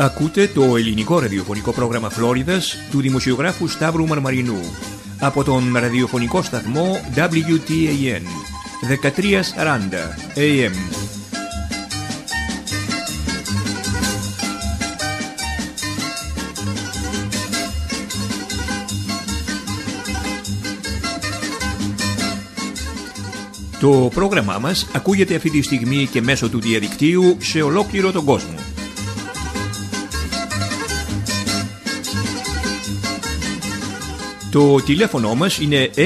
Ακούτε το ελληνικό ραδιοφωνικό πρόγραμμα Φλόριδας του δημοσιογράφου Σταύρου Μαρμαρινού από τον ραδιοφωνικό σταθμό WTAN 1340 AM. Το πρόγραμμά μας ακούγεται αυτή τη στιγμή και μέσω του διαδικτύου σε ολόκληρο τον κόσμο. Το τηλέφωνο μας είναι 646-712-4032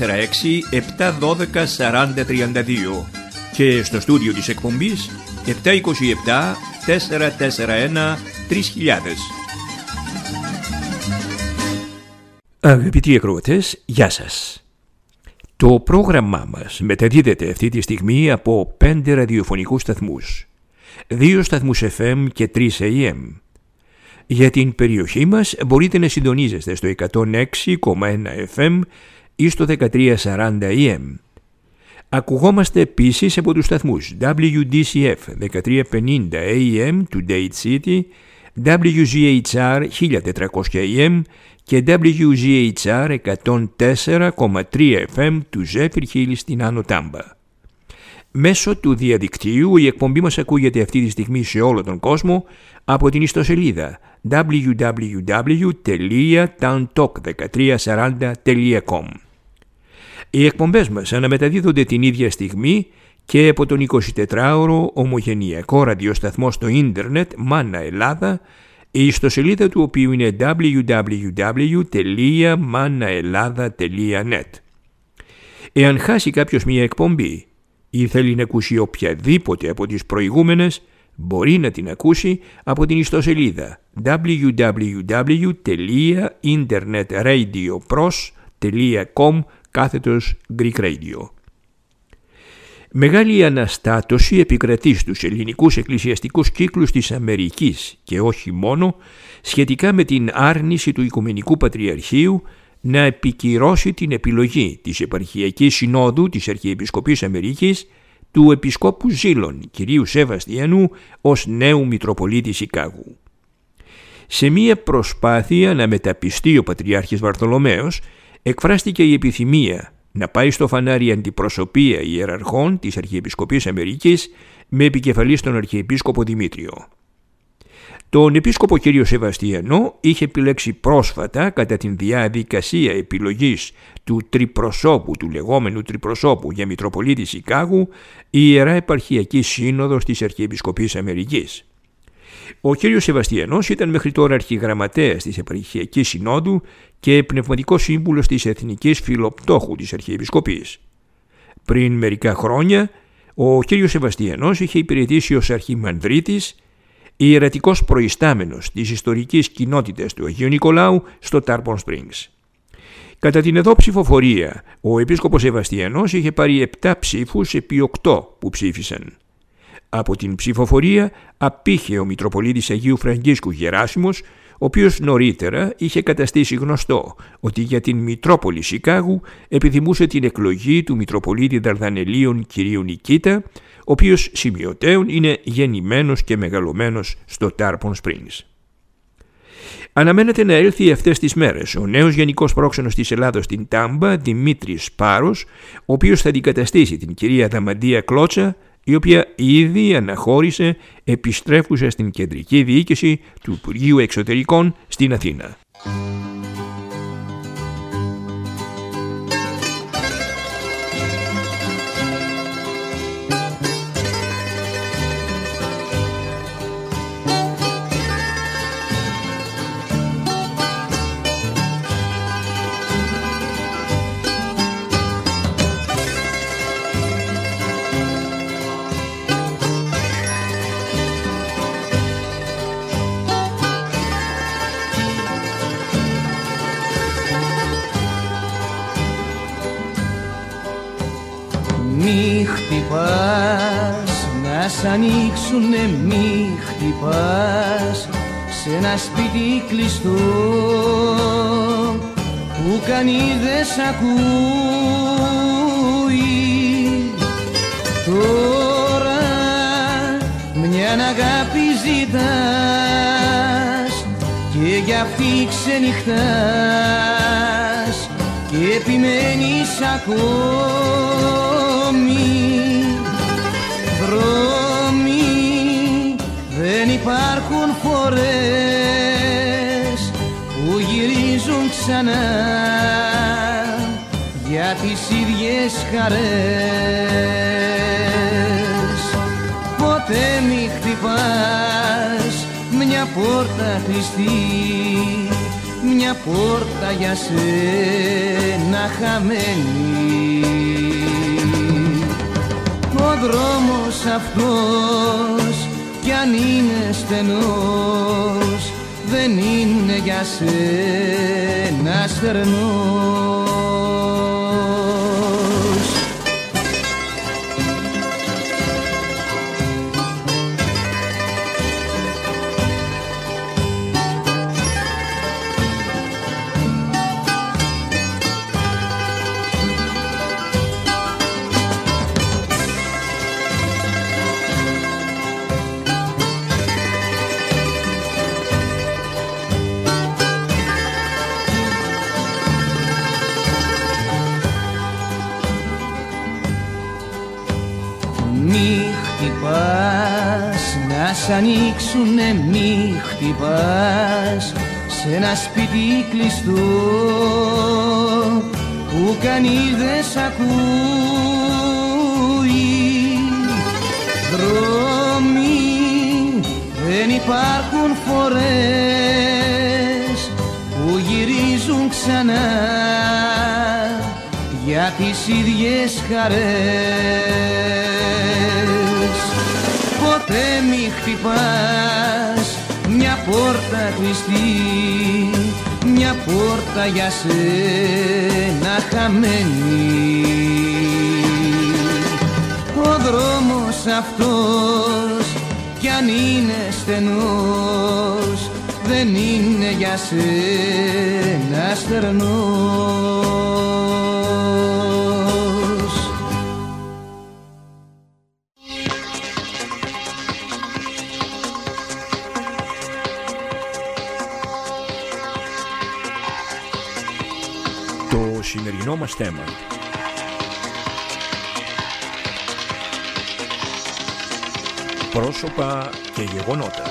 και στο στούντιο της εκπομπής 727-441-3000. Αγαπητοί ακροατές, γεια σας. Το πρόγραμμά μας μεταδίδεται αυτή τη στιγμή από 5 ραδιοφωνικούς σταθμούς, 2 σταθμούς FM και 3 AM. Για την περιοχή μας μπορείτε να συντονίζεστε στο 106,1 FM ή στο 1340 AM. Ακουγόμαστε επίσης από τους σταθμούς WDCF 1350 AM του Dade City, WGHR 1400 AM και WGHR 104,3 FM του Zephyr Hill στην Άνω Τάμπα. Μέσω του διαδικτύου η εκπομπή μας ακούγεται αυτή τη στιγμή σε όλο τον κόσμο από την ιστοσελίδα www.towntalk1340.com. Οι εκπομπές μας αναμεταδίδονται την ίδια στιγμή και από τον 24ωρο ομογενειακό ραδιοσταθμό στο ίντερνετ Μάνα Ελλάδα, η ιστοσελίδα του οποίου είναι www.manaelada.net. Εάν χάσει κάποιος μια εκπομπή ή θέλει να ακούσει οποιαδήποτε από τις προηγούμενες, μπορεί να την ακούσει από την ιστοσελίδα www.internetradioPros.com/Greek Radio. Μεγάλη αναστάτωση επικρατεί στους ελληνικούς εκκλησιαστικούς κύκλους της Αμερικής και όχι μόνο σχετικά με την άρνηση του Οικουμενικού Πατριαρχείου να επικυρώσει την επιλογή της Επαρχιακής Συνόδου της Αρχιεπισκοπής Αμερικής του Επισκόπου Ζήλων, κυρίου Σεβαστιανού, ως νέου Μητροπολίτη Σικάγου. Σε μία προσπάθεια να μεταπιστεί ο Πατριάρχης Βαρθολομαίος, εκφράστηκε η επιθυμία να πάει στο φανάρι αντιπροσωπεία ιεραρχών της Αρχιεπισκοπής Αμερικής με επικεφαλής τον Αρχιεπίσκοπο Δημήτριο. Τον Επίσκοπο κ. Σεβαστιανό είχε επιλέξει πρόσφατα κατά την διαδικασία επιλογής του λεγόμενου τριπροσώπου για Μητροπολίτη Σικάγου η Ιερά Επαρχιακή Σύνοδος της Αρχιεπισκοπής Αμερικής. Ο κ. Σεβαστιανός ήταν μέχρι τώρα αρχιγραμματέας της Επαρχιακής Συνόδου και πνευματικός σύμβουλος της Εθνικής Φιλοπτόχου της Αρχιεπισκοπής. Πριν μερικά χρόνια, ο κ. Σεβαστιανός είχε υπηρετήσει ως αρχιμανδρίτης, ιερατικός προϊστάμενος της ιστορικής κοινότητας του Αγίου Νικολάου στο Tarpon Springs. Κατά την εδώ ψηφοφορία, ο Επίσκοπος Σεβαστιανός είχε πάρει 7 ψήφους επί 8 που ψήφισαν. Από την ψηφοφορία απήχε ο Μητροπολίτης Αγίου Φραγκίσκου Γεράσιμος, ο οποίος νωρίτερα είχε καταστήσει γνωστό ότι για την Μητρόπολη Σικάγου επιθυμούσε την εκλογή του Μητροπολίτη Δαρδανελίων κ. Νικήτα, ο οποίος σημειωτέων είναι γεννημένος και μεγαλωμένος στο Tarpon Springs. Αναμένεται να έλθει αυτές τις μέρες ο νέος Γενικός Πρόξενος της Ελλάδος στην Τάμπα, Δημήτρης Σπάρος, ο οποίος θα αντικαταστήσει την κυρία Δαμαντία Κλώτσα, η οποία ήδη αναχώρησε επιστρέφουσα στην κεντρική διοίκηση του Υπουργείου Εξωτερικών στην Αθήνα. Μη χτυπάς, να σ' ανοίξουνε, μη χτυπάς σε ένα σπίτι κλειστό που κανείς δεν σ' ακούει. Τώρα μια αν αγάπη ζητάς και γι' αυτή ξενυχτάς και επιμένεις ακόμη. Δρόμοι δεν υπάρχουν φορές που γυρίζουν ξανά για τις ίδιες χαρές. Ποτέ μη χτυπάς μια πόρτα κλειστή, μια πόρτα για σένα χαμένη. Ο δρόμος αυτός κι αν είναι στενός δεν είναι για σένα στερνός. Να σ' ανοίξουνε, μη χτυπάς σε ένα σπίτι κλειστό που κανείς δεν σ' ακούει. Δρόμοι δεν υπάρχουν φορές που γυρίζουν ξανά για τις ίδιες χαρές. Ποτέ μη χτυπάς μια πόρτα κλειστή, μια πόρτα για σένα χαμένη. Ο δρόμος αυτός κι αν είναι στενός δεν είναι για σένα στερνός. Το σημερινό μας θέμα: πρόσωπα και γεγονότα.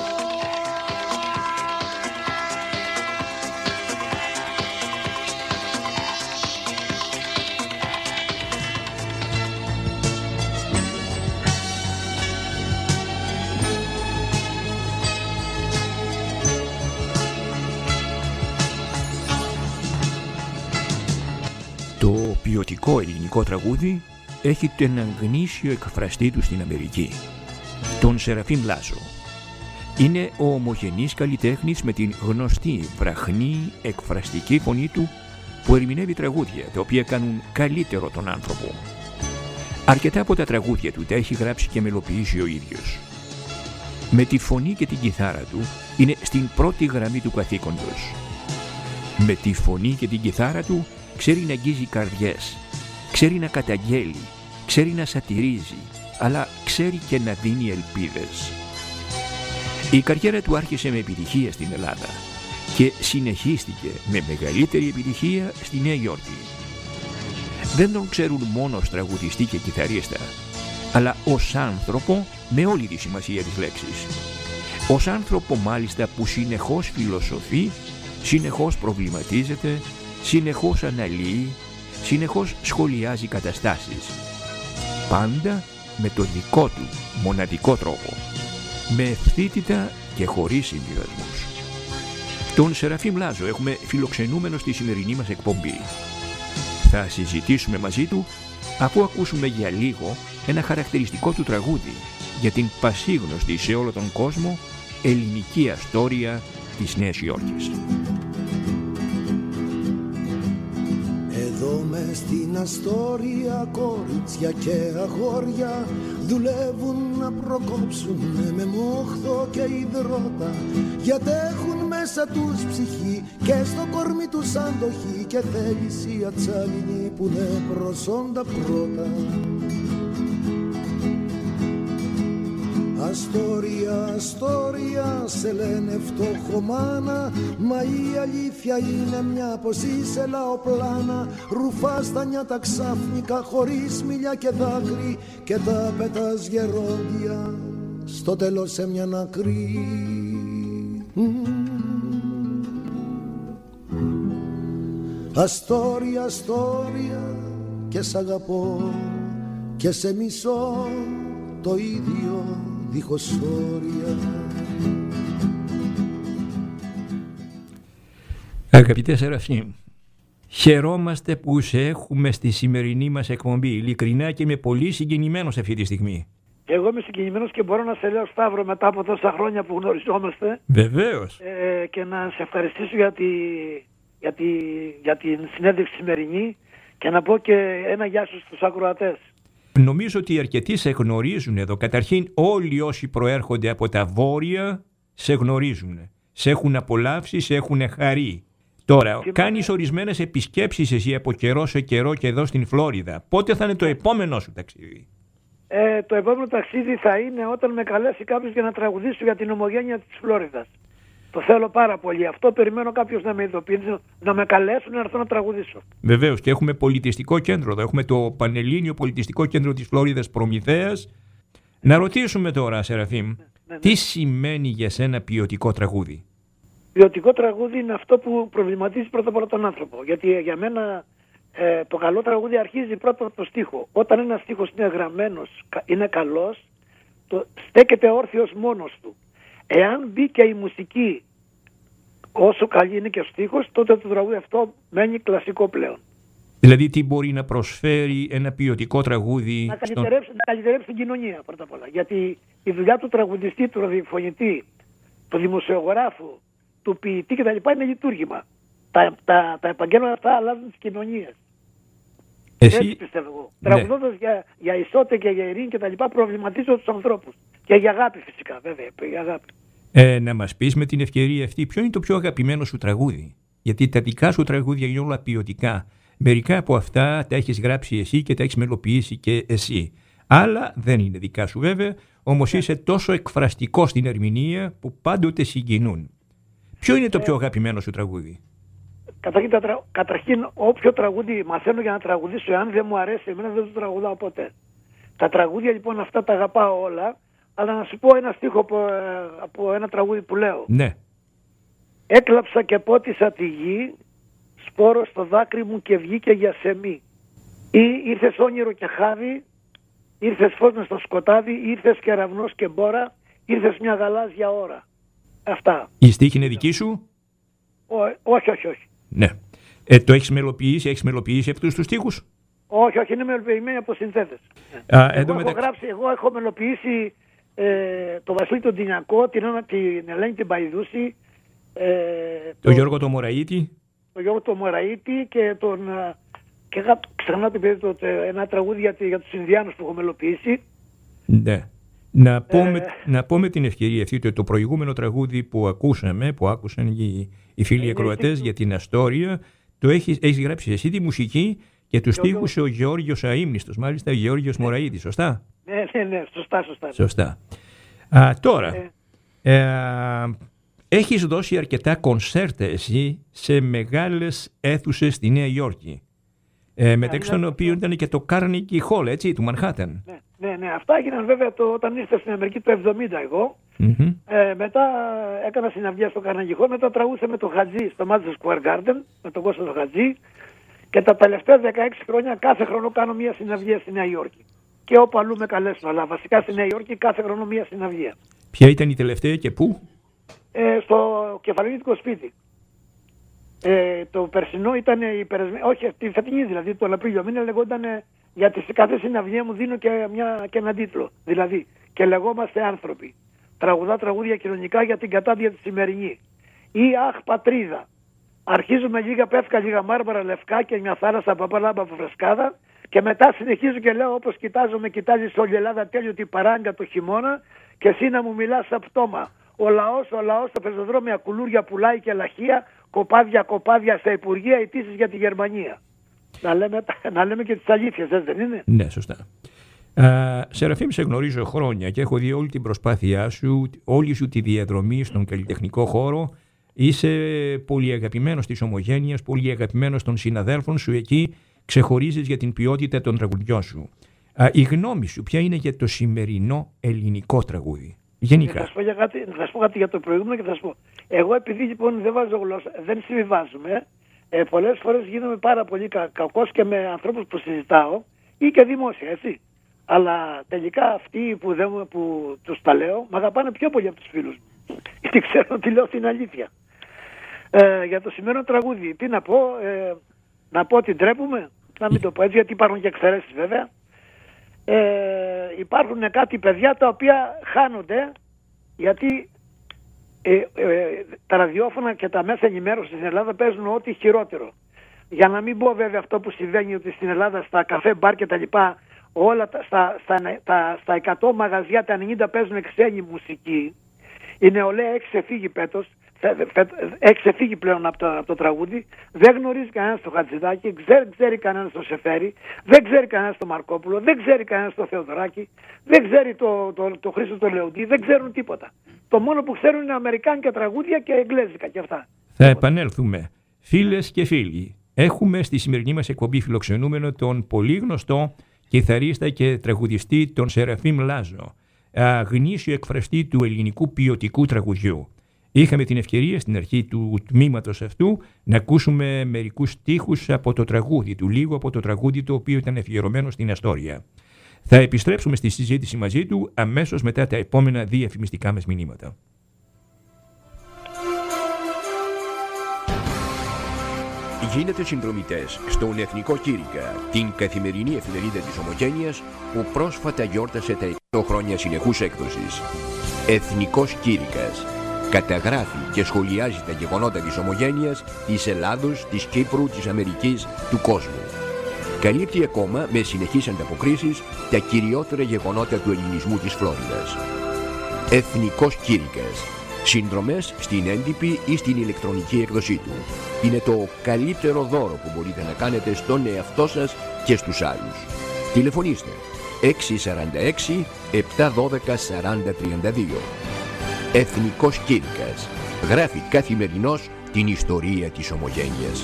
Το ποιοτικό ελληνικό τραγούδι έχει τον γνήσιο εκφραστή του στην Αμερική, τον Σεραφείμ Λάζο. Είναι ο ομογενής καλλιτέχνης με την γνωστή βραχνή εκφραστική φωνή του που ερμηνεύει τραγούδια τα οποία κάνουν καλύτερο τον άνθρωπο. Αρκετά από τα τραγούδια του τα έχει γράψει και μελοποιήσει ο ίδιος. Με τη φωνή και την κιθάρα του είναι στην πρώτη γραμμή του καθήκοντος. Με τη φωνή και την κιθάρα του ξέρει να αγγίζει καρδιές, ξέρει να καταγγέλει, ξέρει να σατυρίζει, αλλά ξέρει και να δίνει ελπίδες. Η καριέρα του άρχισε με επιτυχία στην Ελλάδα και συνεχίστηκε με μεγαλύτερη επιτυχία στη Νέα Υόρκη. Δεν τον ξέρουν μόνο ως τραγουδιστή και κιθαρίστα, αλλά ως άνθρωπο με όλη τη σημασία της λέξης. Ως άνθρωπο μάλιστα που συνεχώς φιλοσοφεί, συνεχώς προβληματίζεται, συνεχώς αναλύει, συνεχώς σχολιάζει καταστάσεις. Πάντα με τον δικό του μοναδικό τρόπο, με ευθύτητα και χωρίς συμβιβασμούς. Τον Σεραφείμ Λάζο έχουμε φιλοξενούμενο στη σημερινή μας εκπομπή. Θα συζητήσουμε μαζί του αφού ακούσουμε για λίγο ένα χαρακτηριστικό του τραγούδι για την πασίγνωστη σε όλο τον κόσμο ελληνική αστόρια της Νέας Υόρκης. Εδώ μες στην Αστόρια κορίτσια και αγόρια δουλεύουν να προκόψουν με μόχθο και υδρότα, γιατί έχουν μέσα τους ψυχή και στο κορμί τους αντοχή και θέληση ατσάλινη που είναι προσόντα πρώτα. Αστόρια, Αστόρια, σε λένε φτωχομάνα, μα η αλήθεια είναι μια πως είσαι λαοπλάνα. Ρουφάς τα νιάτα ξάφνικα χωρίς μιλιά και δάκρυ και τα πετάς γερόντια στο τέλος σε μια άκρη. Αστόρια, Αστόρια, και σ' αγαπώ και σε μισώ το ίδιο δίχως όρια. Αγαπητέ Σεραφείμ, χαιρόμαστε που σε έχουμε στη σημερινή μας εκπομπή. Ειλικρινά και είμαι πολύ συγκινημένος αυτή τη στιγμή. Εγώ είμαι συγκινημένος και μπορώ να σε λέω, Σταύρο, μετά από τόσα χρόνια που γνωριζόμαστε. Βεβαίως. Και να σε ευχαριστήσω για την συνέντευξη σημερινή και να πω και ένα γεια σου στους ακροατές. Νομίζω ότι αρκετοί σε γνωρίζουν εδώ. Καταρχήν όλοι όσοι προέρχονται από τα βόρεια σε γνωρίζουν. Σε έχουν απολαύσει, σε έχουν χαρεί. Τώρα, κάνεις ορισμένες επισκέψεις εσύ από καιρό σε καιρό και εδώ στην Φλόριδα. Πότε θα είναι το επόμενό σου ταξίδι? Το επόμενο ταξίδι θα είναι όταν με καλέσει κάποιος για να τραγουδήσω για την ομογένεια της Φλόριδας. Το θέλω πάρα πολύ. Αυτό περιμένω κάποιος να με ειδοποιήσει, να με καλέσουν να έρθω να τραγουδήσω. Βεβαίως, και έχουμε πολιτιστικό κέντρο εδώ. Έχουμε το Πανελλήνιο Πολιτιστικό Κέντρο της Φλόριδας Προμηθέας. Να ρωτήσουμε τώρα, Σεραφείμ, τι σημαίνει για σένα ποιοτικό τραγούδι? Ποιοτικό τραγούδι είναι αυτό που προβληματίζει πρώτα απ' όλα τον άνθρωπο. Γιατί για μένα το καλό τραγούδι αρχίζει πρώτα από το στίχο. Όταν ένας στίχος είναι γραμμένος, είναι καλός, στέκεται όρθιος μόνος του. Εάν μπει και η μουσική όσο καλή είναι και ο στίχος, τότε το τραγούδι αυτό μένει κλασικό πλέον. Δηλαδή τι μπορεί να προσφέρει ένα ποιοτικό τραγούδι? Να καλυτερέψει την κοινωνία πρώτα απ' όλα. Γιατί η δουλειά του τραγουδιστή, του ραδιοφωνητή, του δημοσιογράφου, του ποιητή κτλ. Είναι λειτουργήμα. Τα επαγγέλματα αυτά αλλάζουν τις κοινωνίες. Έτσι πιστεύω εγώ. Ναι. Τραγουδώντας για ισότητα και για ειρήνη κτλ. Προβληματίζω τους ανθρώπους. Και για αγάπη φυσικά, βέβαια. Για αγάπη. Να μας πεις με την ευκαιρία αυτή ποιο είναι το πιο αγαπημένο σου τραγούδι? Γιατί τα δικά σου τραγούδια είναι όλα ποιοτικά. Μερικά από αυτά τα έχεις γράψει εσύ και τα έχεις μελοποιήσει και εσύ. Άλλα δεν είναι δικά σου βέβαια, όμως είσαι τόσο εκφραστικό στην ερμηνεία που πάντοτε συγκινούν. Ποιο είναι το πιο αγαπημένο σου τραγούδι? Καταρχήν, όποιο τραγούδι μαθαίνω για να τραγουδήσω, εάν δεν μου αρέσει, εμένα δεν το τραγουδάω ποτέ. Τα τραγούδια λοιπόν αυτά τα αγαπάω όλα, αλλά να σου πω ένα στίχο από ένα τραγούδι που λέω. Ναι. Έκλαψα και πότισα τη γη, σπόρο στο δάκρυ μου και βγήκε για σεμί. Ή ήρθες όνειρο και χάδι, ήρθες φως μες στο σκοτάδι, ήρθες κεραυνός και μπόρα, ήρθες μια γαλάζια ώρα. Αυτά. Η στίχη είναι δική σου? Όχι. Ναι. Το έχεις μελοποιήσει αυτούς τους στίχους? Όχι, είναι μελοποιημένοι από συνθέτες. Εγώ έχω μελοποιήσει τον Βασίλη τον Τινιακό, την Ελένη την Παϊδούση, τον Γιώργο τον Μωραΐτη. Τον Γιώργο τον Μωραΐτη και και ξεχνάω ένα τραγούδι για τους Ινδιάνους που έχω μελοποιήσει. Ναι. Να πω με την ευκαιρία αυτή ότι το προηγούμενο τραγούδι που άκουσαν οι φίλοι ακροατές για την Αστόρια, το έχεις γράψει εσύ τη μουσική και τους στίχους ο Γεώργιος Αείμνηστος, μάλιστα ο Γεώργιος Μωραΐτης, σωστά? Ναι, σωστά. Τώρα, έχεις δώσει αρκετά κονσέρτα εσύ σε μεγάλες αίθουσες στη Νέα Υόρκη. Μεταξύ των οποίων ήταν και το Carnegie Hall, έτσι, του Μανχάτεν. Ναι, αυτά έγιναν βέβαια όταν ήρθα στην Αμερική το 1970 εγώ. Μετά έκανα συναυλία στο Carnegie Hall, μετά τραγούδησα με τον Χατζή στο Madison Square Garden, με τον Κώστα τον Χατζή, και τα τελευταία 16 χρόνια κάθε χρόνο κάνω μία συναυλία στη Νέα Υόρκη. Και όπου αλλού με καλέσουν, αλλά βασικά στη Νέα Υόρκη κάθε χρόνο μία συναυλία. Ποια ήταν η τελευταία και πού? Στο Κεφαλονίτικο σπίτι. Το περσινό ήταν όχι τη φετινή, δηλαδή τον Απρίλιο μήνα λεγόταν, γιατί σε κάθε συναυλία μου δίνω και έναν τίτλο. Δηλαδή, και λεγόμαστε άνθρωποι. Τραγουδά τραγούδια κοινωνικά για την κατάδια τη σημερινή. Ή αχ πατρίδα. Αρχίζουμε λίγα πεύκα, λίγα μάρμαρα λευκά και μια θάλασσα παπαλάμπα φρεσκάδα. Και μετά συνεχίζω και λέω όπως με κοιτάζεις όλη η Ελλάδα τέλειο την παράγκα το χειμώνα και εσύ να μου μιλάς σαν πτώμα. Ο λαός στα πεζοδρόμια κουλούρια πουλάει και λαχεία, κοπάδια στα Υπουργεία, αιτήσεις για τη Γερμανία. Να λέμε και τις αλήθειες, δεν είναι? Ναι, σωστά. Σεραφείμ, σε γνωρίζω χρόνια και έχω δει όλη την προσπάθειά σου, όλη σου τη διαδρομή στον καλλιτεχνικό χώρο. Είσαι πολύ αγαπημένος της Ομογένειας, πολύ αγαπημένος των συναδέλφων σου εκεί, ξεχωρίζεις για την ποιότητα των τραγουδιών σου. Η γνώμη σου ποια είναι για το σημερινό ελληνικό τραγούδι, γενικά? Θα σας πω κάτι για το προηγούμενο και θα σας πω. Εγώ επειδή λοιπόν δεν βάζω γλώσσα, δεν συμβιβάζουμε, πολλές φορές γίνομαι πάρα πολύ κακός και με ανθρώπους που συζητάω ή και δημόσια, έτσι. Αλλά τελικά αυτοί που τους τα λέω, μ' αγαπάνε πιο πολύ από τους φίλους μου. Γιατί ξέρω ότι λέω την αλήθεια. Για το σημερινό τραγούδι, τι να πω, να πω ότι ντρέπουμε, να μην το πω έτσι, γιατί υπάρχουν και εξαιρέσεις βέβαια. Υπάρχουν κάτι παιδιά τα οποία χάνονται, γιατί τα ραδιόφωνα και τα μέσα ενημέρωσης στην Ελλάδα παίζουν ό,τι χειρότερο. Για να μην πω βέβαια αυτό που συμβαίνει, ότι στην Ελλάδα στα καφέ, μπαρ και τα λοιπά, όλα στα 100 μαγαζιά τα 90 παίζουν ξένη μουσική. Η νεολαία έχει ξεφύγει πλέον από το τραγούδι. Δεν γνωρίζει κανένας το Χατζηδάκη, δεν ξέρει κανένας το Σεφέρι, δεν ξέρει κανένας το Μαρκόπουλο, δεν ξέρει κανένας το Θεοδωράκη, δεν ξέρει το Χρήστο το Λεοντή, δεν ξέρουν τίποτα. Το μόνο που ξέρουν είναι αμερικάνικα τραγούδια και εγγλέζικα και αυτά. Θα επανέλθουμε. Φίλες και φίλοι, έχουμε στη σημερινή μας εκπομπή φιλοξενούμενο τον πολύ γνωστό κιθαρίστα και τραγουδιστή τον Σεραφείμ Λάζο, γνήσιο εκφραστή του ελληνικού ποιοτικού τραγουδιού. Είχαμε την ευκαιρία στην αρχή του τμήματος αυτού να ακούσουμε μερικούς στίχους από το τραγούδι του, λίγο από το τραγούδι το οποίο ήταν αφιερωμένο στην Αστόρια. Θα επιστρέψουμε στη συζήτηση μαζί του αμέσως μετά τα επόμενα διαφημιστικά μας μηνύματα. Γίνετε συνδρομητές στον Εθνικό Κήρυκα, την καθημερινή εφημερίδα της Ομογένειας που πρόσφατα γιόρτασε τα 100 χρόνια συνεχούς έκδοσης. Εθνικός Κήρυκας. Καταγράφει και σχολιάζει τα γεγονότα της Ομογένειας, της Ελλάδος, της Κύπρου, της Αμερικής, του κόσμου. Καλύπτει ακόμα με συνεχείς ανταποκρίσεις τα κυριότερα γεγονότα του ελληνισμού της Φλόριδας. Εθνικός Κήρυκας. Συνδρομές στην έντυπη ή στην ηλεκτρονική έκδοσή του. Είναι το καλύτερο δώρο που μπορείτε να κάνετε στον εαυτό σας και στους άλλους. Τηλεφωνήστε 646 712 4032. Εθνικός Κήρυκας. Γράφει καθημερινώς την ιστορία της Ομογένειας.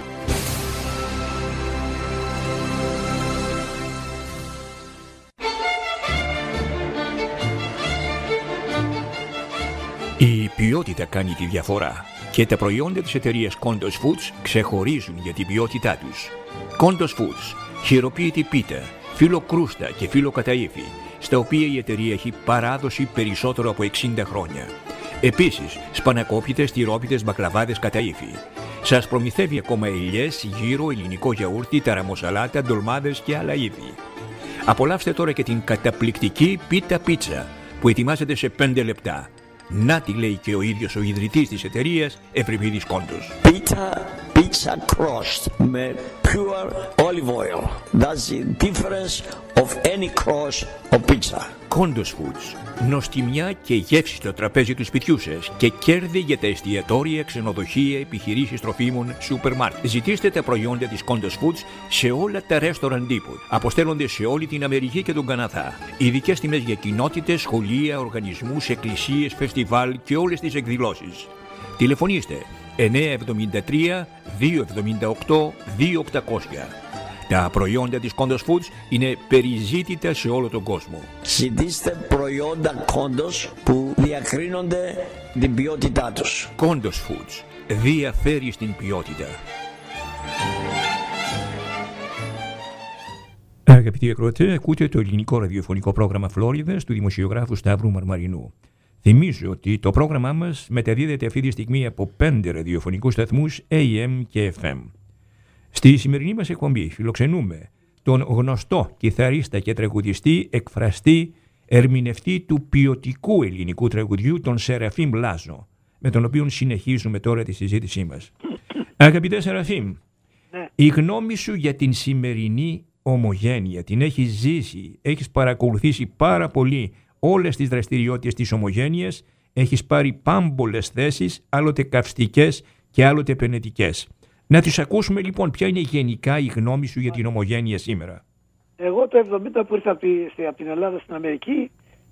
Η ποιότητα κάνει τη διαφορά και τα προϊόντα της εταιρείας Kondos Foods ξεχωρίζουν για την ποιότητά τους. Kondos Foods, χειροποίητη πίτα, φύλλο κρούστα και φύλλο καταΐφι, στα οποία η εταιρεία έχει παράδοση περισσότερο από 60 χρόνια. Επίσης, σπανακόπιτες, τυρόπιτες, μπακλαβάδες καταΐφι. Σας προμηθεύει ακόμα ελιές, γύρο, ελληνικό γιαούρτι, ταραμοσαλάτα, ντολμάδες και άλλα είδη. Απολαύστε τώρα και την καταπληκτική πίτα πίτσα που ετοιμάζεται σε 5 λεπτά. Να τη λέει και ο ίδιος ο ιδρυτής της εταιρείας, Ευρυπίδης Κόντος. Pizza crust με pure olive oil. That's the difference of any crust of pizza. Kondos Foods. Νοστιμιά και γεύση στο τραπέζι του σπιτιού σας και κέρδη για τα εστιατόρια, ξενοδοχεία, επιχειρήσεις τροφίμων, σούπερ μάρκετ. Ζητήστε τα προϊόντα της Kondos Foods σε όλα τα ρέστοραν τύπου. Αποστέλλονται σε όλη την Αμερική και τον Καναδά. Ειδικές τιμές για κοινότητες, σχολεία, οργανισμούς, εκκλησίες, φεστιβάλ και όλες τις εκδηλώσεις. Τηλεφωνήστε 973 278 2800. Τα προϊόντα της Kondos Foods είναι περιζήτητα σε όλο τον κόσμο. Ζητήστε προϊόντα Kondos που διακρίνονται την ποιότητά τους. Kondos Foods διαφέρει στην ποιότητα. Αγαπητοί ακροατές, ακούτε το ελληνικό ραδιοφωνικό πρόγραμμα Φλόριδας του δημοσιογράφου Σταύρου Μαρμαρινού. Θυμίζω ότι το πρόγραμμά μας μεταδίδεται αυτή τη στιγμή από 5 ραδιοφωνικούς σταθμούς AM και FM. Στη σημερινή μας εκπομπή φιλοξενούμε τον γνωστό κιθαρίστα και τραγουδιστή, εκφραστή, ερμηνευτή του ποιοτικού ελληνικού τραγουδιού, τον Σεραφείμ Λάζο, με τον οποίο συνεχίζουμε τώρα τη συζήτησή μας. Αγαπητέ Σεραφείμ, η γνώμη σου για την σημερινή Ομογένεια, την έχεις ζήσει, έχεις παρακολουθήσει πάρα πολύ όλες τις δραστηριότητες της Ομογένειας, έχεις πάρει πάμπολες θέσεις, άλλοτε καυστικές και άλλοτε επενετικές. Να τις ακούσουμε λοιπόν, ποια είναι γενικά η γνώμη σου για την Ομογένεια σήμερα. Εγώ το 70 που ήρθα από την Ελλάδα στην Αμερική,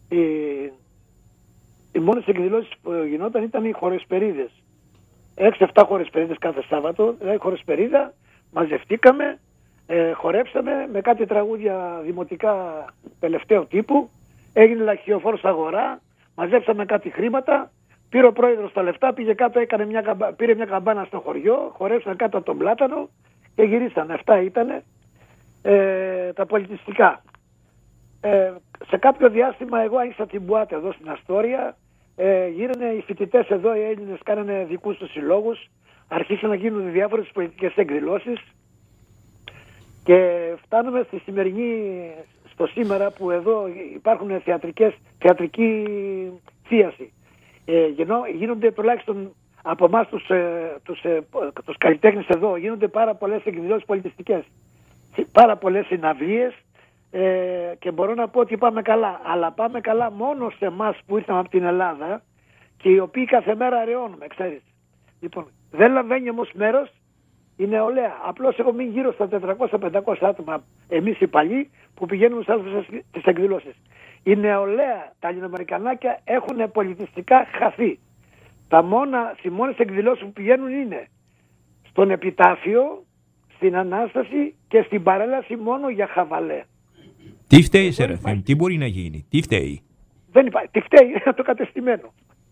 οι μόνες εκδηλώσεις που γινόταν ήταν οι χορεσπερίδες. 6-7 χορεσπερίδες κάθε Σάββατο, δηλαδή χορεσπερίδα, μαζευτήκαμε, χορέψαμε με κάτι τραγούδια δημοτικά τελευταίου τύπου, έγινε λαχιοφόρος αγορά, μαζέψαμε κάτι χρήματα, πήρε ο πρόεδρος τα λεφτά, πήγε κάτω, πήρε μια καμπάνα στο χωριό, χορέψαν κάτω από τον πλάτανο και γυρίσαν. Αυτά ήταν τα πολιτιστικά. Σε κάποιο διάστημα εγώ άρχισα την Μπουάτε εδώ στην Αστόρια, γίνανε οι φοιτητές εδώ, οι Έλληνες κάνανε δικούς τους συλλόγους, αρχίσαν να γίνουν διάφορες πολιτικές εκδηλώσεις και φτάνουμε στη στο σήμερα που εδώ υπάρχουν θεατρική θίαση. Γίνονται τουλάχιστον από εμάς τους καλλιτέχνες εδώ, γίνονται πάρα πολλές εκδηλώσεις πολιτιστικές, πάρα πολλές συναυλίες, και μπορώ να πω ότι πάμε καλά. Αλλά πάμε καλά μόνο σε εμάς που ήρθαμε από την Ελλάδα και οι οποίοι κάθε μέρα αραιώνουμε, ξέρεις. Λοιπόν, δεν λαμβάνει όμως μέρος η νεολαία. Απλώς έχω μείνει γύρω στα 400-500 άτομα εμείς οι παλιοί που πηγαίνουμε σε άλλες τις εκδηλώσεις. Η νεολαία, τα ελληνοαμερικανάκια έχουν πολιτιστικά χαθεί. Οι μόνες εκδηλώσεις που πηγαίνουν είναι στον Επιτάφιο, στην Ανάσταση και στην παρέλαση μόνο για χαβαλέ. Τι φταίει, Σεραφείμ, τι μπορεί να γίνει, τι φταίει? Δεν υπάρχει. Τι φταίει, το κατεστημένο.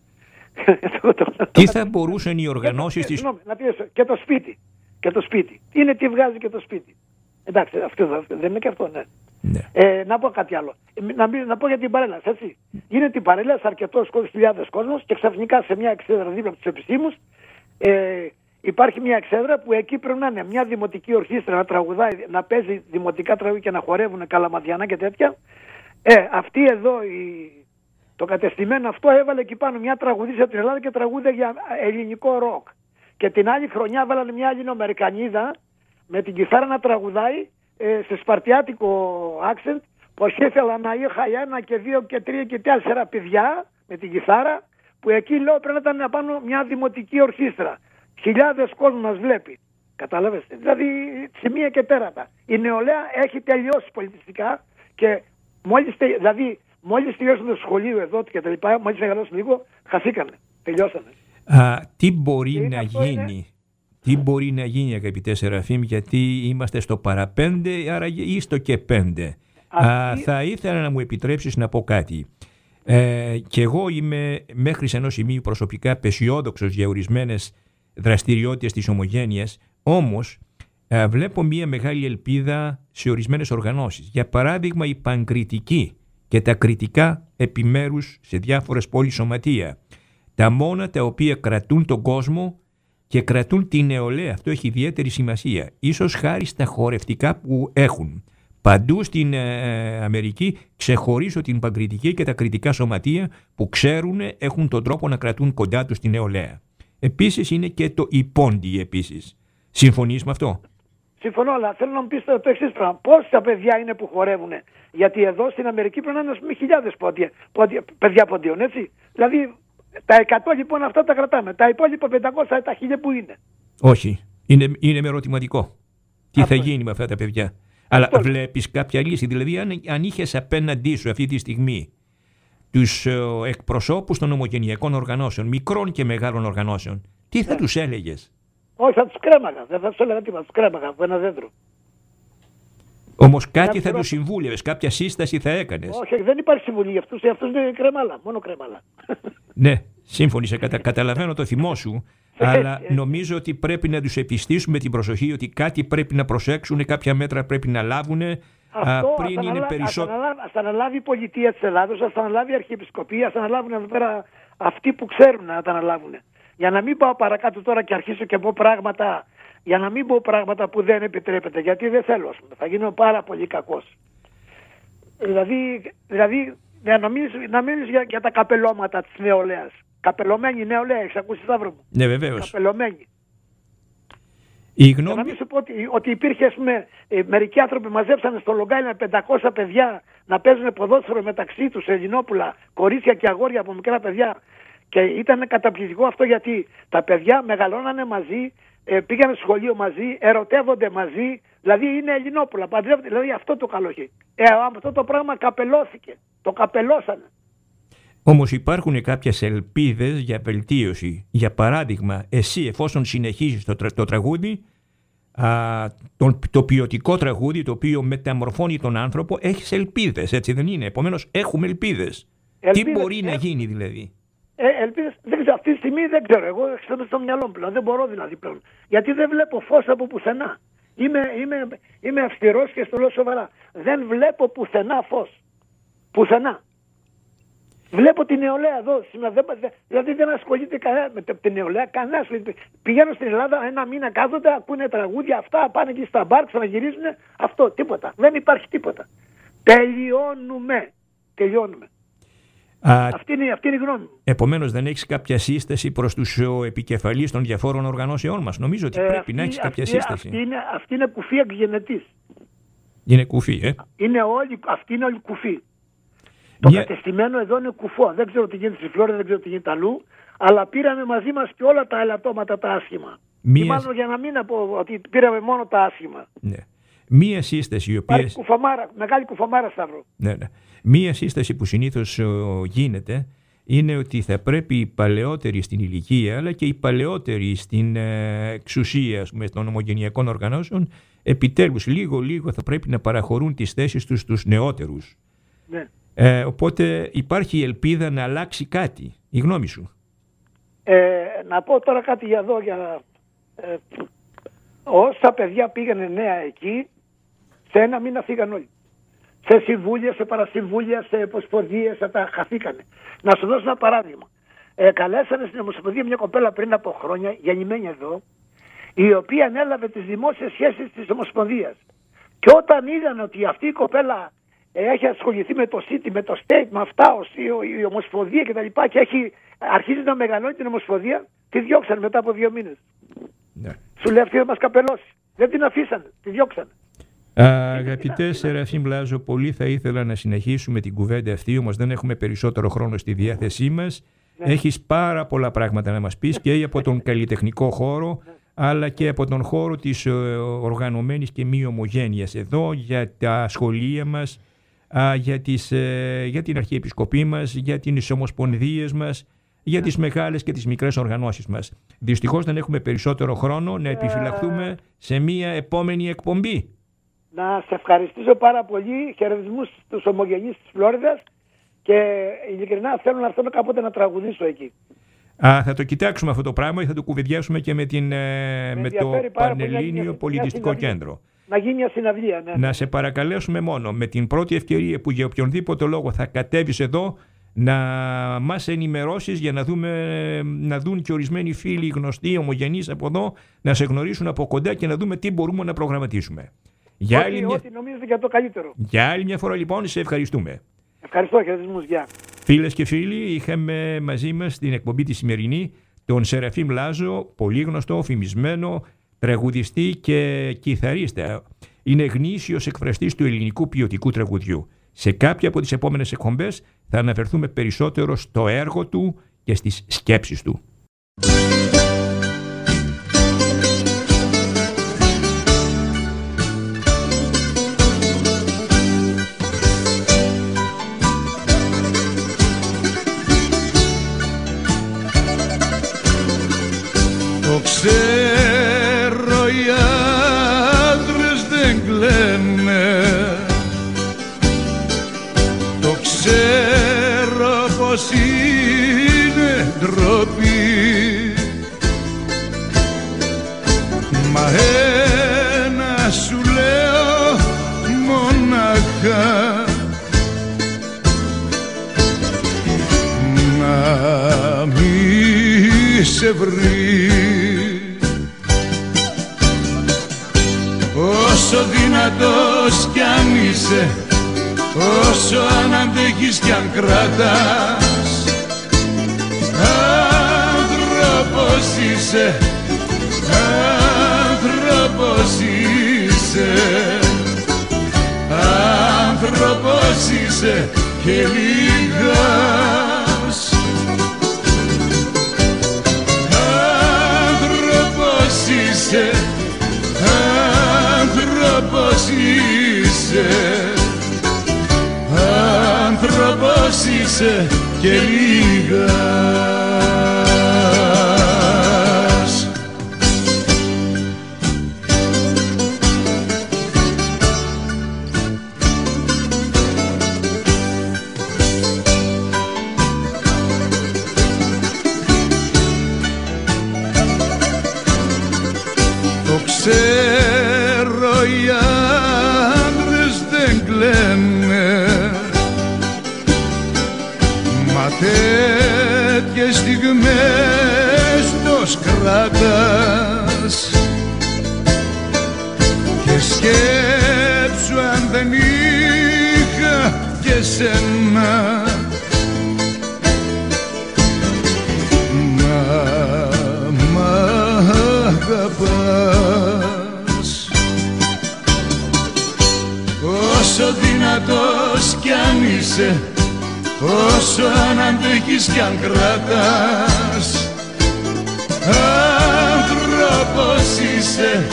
Τι θα μπορούσαν οι οργανώσεις της... Να πιέσω, και το σπίτι. Και το σπίτι. Είναι τι βγάζει και το σπίτι. Εντάξει, αυτό δεν είναι και αυτό, ναι. Να πω κάτι άλλο. Να πω για την παρέλαση, έτσι. Γίνεται την παρέλαση, αρκετός χιλιάδες κόσμος και ξαφνικά σε μια εξέδρα δίπλα από τους επιστήμους υπάρχει μια εξέδρα που εκεί πρέπει να είναι μια δημοτική ορχήστρα να τραγουδάει, να παίζει δημοτικά τραγούδια και να χορεύουν καλαμαδιανά και τέτοια. Αυτή εδώ το κατεστημένο αυτό έβαλε εκεί πάνω μια τραγουδίστρια από την Ελλάδα και τραγούδια για ελληνικό ροκ. Και την άλλη χρονιά βάλανε μια Ελληνοαμερικανίδα με την κιθάρα να τραγουδάει σε σπαρτιάτικο accent, πως ήθελα να είχα 1 και 2 και 3 και 4 παιδιά με την κιθάρα, που εκεί λέω πρέπει να ήταν να πάνω μια δημοτική ορχήστρα. Χιλιάδες κόσμο μας βλέπει. Κατάλαβες. Δηλαδή σημεία και τέρατα. Η νεολαία έχει τελειώσει πολιτιστικά και μόλις τελειώσουν το σχολείο εδώ και τα λοιπά, μόλις μεγαλώσουν λίγο, χαθήκανε. Τελειώσανε. Τι μπορεί να γίνει? Τι μπορεί να γίνει, αγαπητέ Σεραφείμ, γιατί είμαστε στο παραπέντε, άρα ή στο και 5. Θα ήθελα να μου επιτρέψεις να πω κάτι. Και εγώ είμαι μέχρι σε ενός σημείου προσωπικά απεσιόδοξος για ορισμένες δραστηριότητες της Ομογένειας, όμως βλέπω μια μεγάλη ελπίδα σε ορισμένες οργανώσεις. Για παράδειγμα η Παγκριτική και τα κριτικά επιμέρους σε διάφορες πόλεις σωματεία. Τα μόνα τα οποία κρατούν τον κόσμο και κρατούν την νεολαία. Αυτό έχει ιδιαίτερη σημασία. Ίσως χάρη στα χορευτικά που έχουν. Παντού στην Αμερική ξεχωρίζω την Παγκριτική και τα κριτικά σωματεία που ξέρουν, έχουν τον τρόπο να κρατούν κοντά τους την νεολαία. Επίσης είναι και το υπόντι επίσης. Συμφωνείς με αυτό? Συμφωνώ, αλλά θέλω να μου πεις το εξής πράγμα. Πόσα παιδιά είναι που χορεύουν? Γιατί εδώ στην Αμερική πρέπει να είναι χιλιάδες παιδιά ποντίων, έτσι. Δηλαδή τα 100 λοιπόν αυτά τα κρατάμε. Τα υπόλοιπα 500, τα 1000 που είναι? Όχι. Είναι με ερωτηματικό. Τι θα γίνει με αυτά τα παιδιά? Αλλά βλέπεις κάποια λύση? Δηλαδή αν είχες απέναντί σου αυτή τη στιγμή τους εκπροσώπους των ομογενειακών οργανώσεων, μικρών και μεγάλων οργανώσεων, τι θα τους έλεγες? Όχι, θα τους κρέμαγα. Δεν θα τους έλεγα τίποτα. Θα τους κρέμαγα από ένα δέντρο. Όμως κάτι θα τους συμβούλευες, κάποια σύσταση θα έκανες? Όχι, δεν υπάρχει συμβουλή για αυτούς. Αυτούς είναι κρέμαλα, μόνο κρέμαλα. Ναι, σύμφωνοι, καταλαβαίνω το θυμό σου, αλλά νομίζω ότι πρέπει να τους επιστήσουμε την προσοχή ότι κάτι πρέπει να προσέξουν, κάποια μέτρα πρέπει να λάβουν. Αυτό πριν είναι περισσότερο. Ας αναλάβει η πολιτεία της Ελλάδος, ας αναλάβει η Αρχιεπισκοπή, ας αναλάβουν εδώ πέρα αυτοί που ξέρουν να τα αναλάβουν. Για να μην πάω παρακάτω τώρα και αρχίσω και πω πράγματα, για να μην πω πράγματα που δεν επιτρέπεται, γιατί δεν θέλω, θα γίνω πάρα πολύ κακός. Δηλαδή να μείνεις για τα καπελώματα της νεολαίας. Καπελωμένη νεολαία, έχεις ακούσει, Σταύρο μου? Ναι, βεβαίως. Καπελωμένη. Για να μην σου πω ότι υπήρχε, ας πούμε, μερικοί άνθρωποι μαζέψανε στο Λογκάι με 500 παιδιά να παίζουν ποδόσφαιρο μεταξύ τους, Ελληνόπουλα, κορίτσια και αγόρια από μικρά παιδιά. Και ήταν καταπληκτικό αυτό, γιατί τα παιδιά μεγαλώνανε μαζί, πήγανε στο σχολείο μαζί, ερωτεύονται μαζί, Δηλαδή είναι Ελληνόπουλα, παντρεύονται, δηλαδή αυτό το καλό έχει. Αυτό το πράγμα καπελώθηκε, το καπελώσανε. Όμως υπάρχουν κάποιες ελπίδες για βελτίωση. Για παράδειγμα, εσύ εφόσον συνεχίζεις το τραγούδι, το ποιοτικό τραγούδι το οποίο μεταμορφώνει τον άνθρωπο, έχεις ελπίδες, έτσι δεν είναι? Επομένως έχουμε ελπίδες. Τι μπορεί να γίνει δηλαδή? Ελπίδες, δεν ξέρω, αυτή τη στιγμή δεν ξέρω. Εγώ έχω στο μυαλό μου πλέον, δεν μπορώ δηλαδή πλέον. Γιατί δεν βλέπω φως από πουθενά. Είμαι αυστηρός και στο λέω σοβαρά. Δεν βλέπω πουθενά φως. Πουθενά. Βλέπω την νεολαία εδώ σήμερα. Δηλαδή δεν ασχολείται κανένα με την νεολαία. Κανένα. Πηγαίνω στην Ελλάδα ένα μήνα, κάθονται, ακούνε τραγούδια αυτά, πάνε εκεί στα μπαρ, ξαναγυρίζουν. Αυτό, τίποτα. Δεν υπάρχει τίποτα. Τελειώνουμε. Αυτή είναι η γνώμη μου. Επομένως δεν έχεις κάποια σύσταση προς τους επικεφαλείς των διαφόρων οργανώσεων μας? Νομίζω ότι πρέπει να έχεις κάποια σύσταση. Αυτή είναι κουφή εκγενετής. Είναι κουφή, αυτή είναι όλη κουφή. Το κατεστημένο εδώ είναι κουφό. Δεν ξέρω τι γίνεται στη Φλόριδα, δεν ξέρω τι γίνεται αλλού. Αλλά πήραμε μαζί μας και όλα τα ελαττώματα τα άσχημα. Ή μάλλον για να μην πω ότι πήραμε μόνο τα άσχημα. Ναι. Μία σύσταση η οποία. Μεγάλη κουφαμάρα, Σταύρο. Ναι. Μία σύσταση που συνήθως γίνεται είναι ότι θα πρέπει οι παλαιότεροι στην ηλικία αλλά και οι παλαιότεροι στην εξουσία των ομογενειακών οργανώσεων επιτέλους λίγο θα πρέπει να παραχωρούν τις θέσεις τους στους νεότερους. Ναι. Οπότε υπάρχει η ελπίδα να αλλάξει κάτι. Η γνώμη σου? Να πω τώρα κάτι για εδώ. Όσα παιδιά πήγανε νέα εκεί, σε ένα μήνα φύγαν όλοι. Σε συμβούλια, σε παρασυμβούλια, σε υποσπορδίες, τα χαθήκανε. Να σου δώσω ένα παράδειγμα. Καλέσανε στην Ομοσπονδία μια κοπέλα πριν από χρόνια, γεννημένη εδώ, η οποία ανέλαβε τις δημόσιες σχέσεις της Ομοσπονδίας. Και όταν είδαν ότι αυτή η κοπέλα έχει ασχοληθεί με το City, με το State, με αυτά, η Ομοσπονδία κτλ. Και αρχίζει να μεγαλώνει την Ομοσπονδία, τη διώξανε μετά από 2 μήνες. Ναι. Σου λέει αυτή θα μας καπελώσει. Δεν την αφήσανε, τη διώξανε. Αγαπητέ Σεραφείμ Λάζο, πολύ θα ήθελα να συνεχίσουμε την κουβέντα αυτή, όμως δεν έχουμε περισσότερο χρόνο στη διάθεσή μας. Ναι. Έχεις πάρα πολλά πράγματα να μας πεις και από τον καλλιτεχνικό χώρο, αλλά και από τον χώρο της οργανωμένης και μη ομογένειας εδώ, για τα σχολεία μας, για την Αρχιεπισκοπή μας, για τις ομοσπονδίες μας, για τις μεγάλες και τις μικρές οργανώσεις μας. Δυστυχώς δεν έχουμε περισσότερο χρόνο να επιφυλαχθούμε σε μία επόμενη εκπομπή. Να σε ευχαριστήσω πάρα πολύ. Χαιρετισμούς στους ομογενείς της Φλόριδας και ειλικρινά θέλω να έρθω κάποτε να τραγουδήσω εκεί. Θα το κοιτάξουμε αυτό το πράγμα ή θα το κουβεντιάσουμε και με το Πανελλήνιο Πολιτιστικό Κέντρο. Να γίνει μια συναυλία. Ναι. Να σε παρακαλέσουμε μόνο με την πρώτη ευκαιρία που για οποιονδήποτε λόγο θα κατέβεις εδώ να μας ενημερώσεις για να δουν και ορισμένοι φίλοι γνωστοί ομογενείς από εδώ να σε γνωρίσουν από κοντά και να δούμε τι μπορούμε να προγραμματίσουμε. Ό,τι νομίζετε για το καλύτερο. Για άλλη μια φορά λοιπόν σε ευχαριστούμε. Ευχαριστώ, χαιρετισμούς, γεια. Φίλες και φίλοι, είχαμε μαζί μας στην εκπομπή τη σημερινή τον Σεραφείμ Λάζο, πολύ γνωστό, φημισμένο τραγουδιστή και κιθαρίστα. Είναι γνήσιος εκφραστής του ελληνικού ποιοτικού τραγουδιού. Σε κάποια από τις επόμενες εκπομπές θα αναφερθούμε περισσότερο στο έργο του και στις σκέψεις του. Ξέρω οι άντρες δεν κλαίνε, το ξέρω πως είναι ντροπή, μα ένα σου λέω μονάχα, να μη σε βρει. Όσο δυνατός κι αν είσαι, όσο αν αντέχεις κι αν κρατάς, άνθρωπος είσαι, άνθρωπος είσαι, άνθρωπος είσαι και λίγας, άνθρωπος είσαι, είσαι και λίγας. Το ξέρω οι άντρες δεν κλαίνε, μα τέτοιες στιγμές το σκράτας. Και σκέψου αν δεν είχα και σένα, αγαπάς. Όσο δυνατός κι αν είσαι, όσο αν αντέχεις κι αν κρατάς, άνθρωπος είσαι,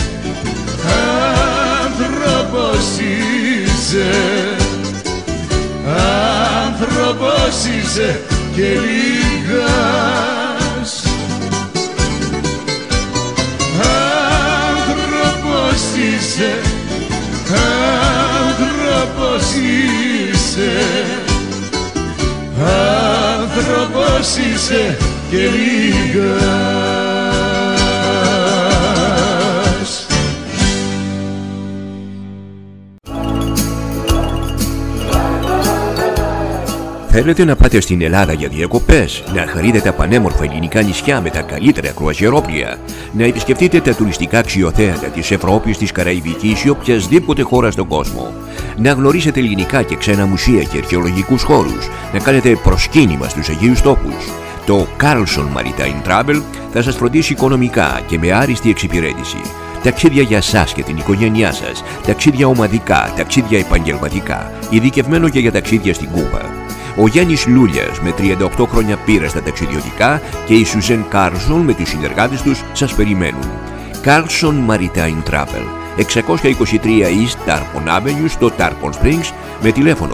άνθρωπος είσαι, άνθρωπος είσαι και λίγας. Άνθρωπος είσαι, άνθρωπος είσαι, άνθρωπος είσαι και λίγας. Θέλετε να πάτε στην Ελλάδα για διακοπές, να χαρείτε τα πανέμορφα ελληνικά νησιά με τα καλύτερα κρουαζιερόπλια, να επισκεφτείτε τα τουριστικά αξιοθέατα της Ευρώπης, της Καραϊβικής ή οποιασδήποτε χώρα στον κόσμο, να γνωρίσετε ελληνικά και ξένα μουσεία και αρχαιολογικούς χώρους, να κάνετε προσκύνημα στους Αγίους Τόπους, το Carlson Maritime Travel θα σας φροντίσει οικονομικά και με άριστη εξυπηρέτηση. Ταξίδια για σας και την οικογένειά σας, ταξίδια ομαδικά, ταξίδια επαγγελματικά, ειδικευμένο και για ταξίδια στην Κούβα. Ο Γιάννης Λούλιας με 38 χρόνια πείρα στα ταξιδιωτικά και η Σουζέν Κάρλσον με τους συνεργάτες τους σας περιμένουν. Carlson Maritime Travel, 623 East Tarpon Avenue στο Tarpon Springs με τηλέφωνο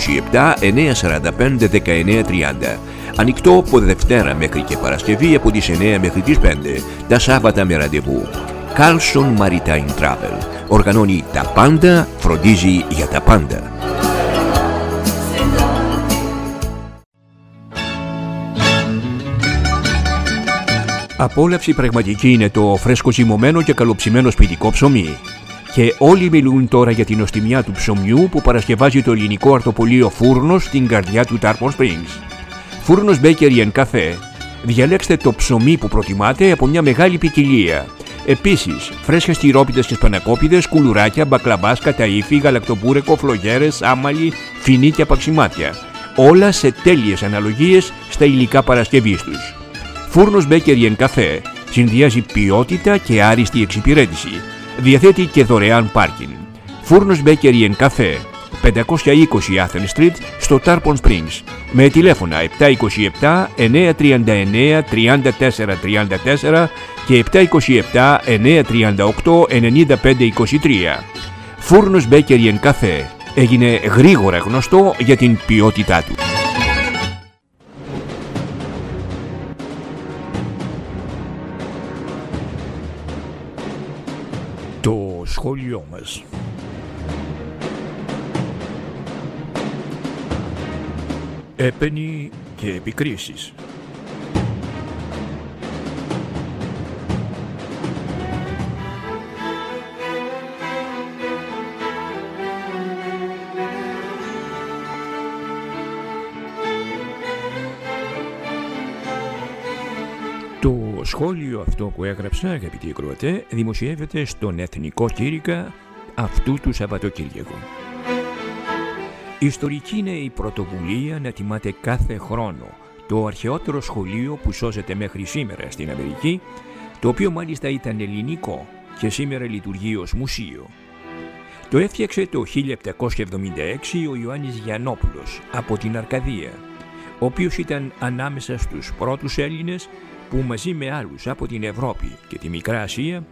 727-945-1930. Ανοιχτό από Δευτέρα μέχρι και Παρασκευή από τις 9 μέχρι τις 5, τα Σάββατα με ραντεβού. Carlson Maritime Travel. Οργανώνει τα πάντα, φροντίζει για τα πάντα. Απόλαυση πραγματική είναι το φρέσκο ζυμωμένο και καλοψημένο σπιτικό ψωμί. Και όλοι μιλούν τώρα για την νοστιμιά του ψωμιού που παρασκευάζει το ελληνικό αρτοπολείο Φούρνος στην καρδιά του Tarpon Springs. Φούρνος Bakery & Café. Διαλέξτε το ψωμί που προτιμάτε από μια μεγάλη ποικιλία. Επίσης, φρέσκες τυρόπιτες και σπανακόπιδες, κουλουράκια, μπακλαβάς, καταΐφι, γαλακτοπούρεκο, φλογέρες, άμαλι, φινί και απαξιμάτια. Όλα σε τέλειες αναλογίες στα υλικά παρασκευής τους. Φούρνος Bakery & Café συνδυάζει ποιότητα και άριστη εξυπηρέτηση. Διαθέτει και δωρεάν πάρκινγκ. Φούρνος Bakery & Café, 520 Athens Street στο Tarpon Springs. Με τηλέφωνα 727-939-3434 και 727-938-9523. Φούρνος Bakery & Café έγινε γρήγορα γνωστό για την ποιότητά του. Το σχόλιο μας. Έπαινοι και επικρίσεις. Το σχόλιο αυτό που έγραψα, αγαπητοί ακροατέ, δημοσιεύεται στον Εθνικό Κήρυκα αυτού του Σαββατοκύριακου. Ιστορική είναι η πρωτοβουλία να τιμάται κάθε χρόνο το αρχαιότερο σχολείο που σώζεται μέχρι σήμερα στην Αμερική, το οποίο μάλιστα ήταν ελληνικό και σήμερα λειτουργεί ως μουσείο. Το έφτιαξε το 1776 ο Ιωάννης Γιαννόπουλος από την Αρκαδία, ο οποίος ήταν ανάμεσα στους πρώτους Έλληνες που μαζί με άλλους από την Ευρώπη και τη Μικρά Ασία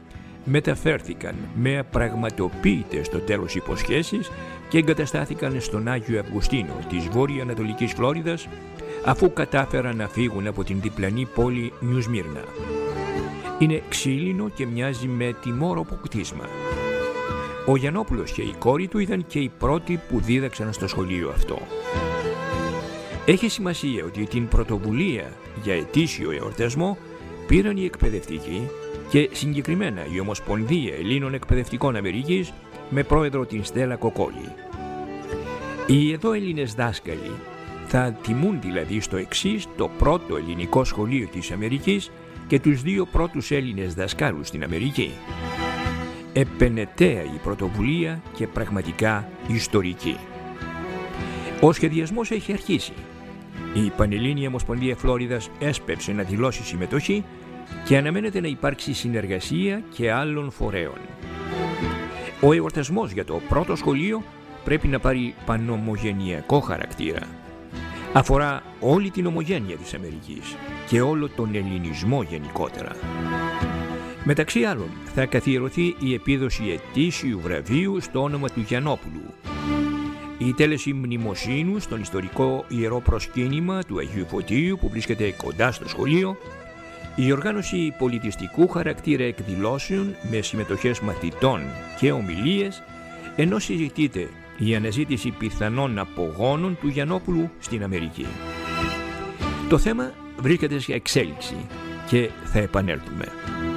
μεταφέρθηκαν με απραγματοποιητές στο τέλος υποσχέσεις και εγκαταστάθηκαν στον Άγιο Αυγουστίνο της βόρεια-ανατολικής Φλόριδας, αφού κατάφεραν να φύγουν από την διπλανή πόλη Νιου Σμύρνα. Είναι ξύλινο και μοιάζει με τιμόρροπο κτίσμα. Ο Γιαννόπουλος και η κόρη του ήταν και οι πρώτοι που δίδαξαν στο σχολείο αυτό. Έχει σημασία ότι την πρωτοβουλία για ετήσιο εορτασμό πήραν οι εκπαιδευτικοί και συγκεκριμένα η Ομοσπονδία Ελλήνων Εκπαιδευτικών Αμερικής με πρόεδρο την Στέλλα Κοκόλη. Οι εδώ Έλληνες δάσκαλοι θα τιμούν δηλαδή στο εξής το πρώτο ελληνικό σχολείο της Αμερικής και τους δύο πρώτους Έλληνες δασκάλους στην Αμερική. Επενεταία η πρωτοβουλία και πραγματικά ιστορική. Ο σχεδιασμός έχει αρχίσει. Η Πανελλήνια Ομοσπονδία Φλόριδας έσπευσε να δηλώσει συμμετοχή και αναμένεται να υπάρξει συνεργασία και άλλων φορέων. Ο εορτασμός για το πρώτο σχολείο πρέπει να πάρει πανομογενειακό χαρακτήρα. Αφορά όλη την ομογένεια της Αμερικής και όλο τον ελληνισμό γενικότερα. Μεταξύ άλλων, θα καθιερωθεί η επίδοση ετήσιου βραβείου στο όνομα του Γιαννόπουλου, η τέλεση μνημοσύνου στον ιστορικό ιερό προσκύνημα του Αγίου Φωτίου που βρίσκεται κοντά στο σχολείο, η οργάνωση πολιτιστικού χαρακτήρα εκδηλώσεων με συμμετοχές μαθητών και ομιλίες, ενώ συζητείται η αναζήτηση πιθανών απογόνων του Γιαννόπουλου στην Αμερική. Το θέμα βρίσκεται σε εξέλιξη και θα επανέλθουμε.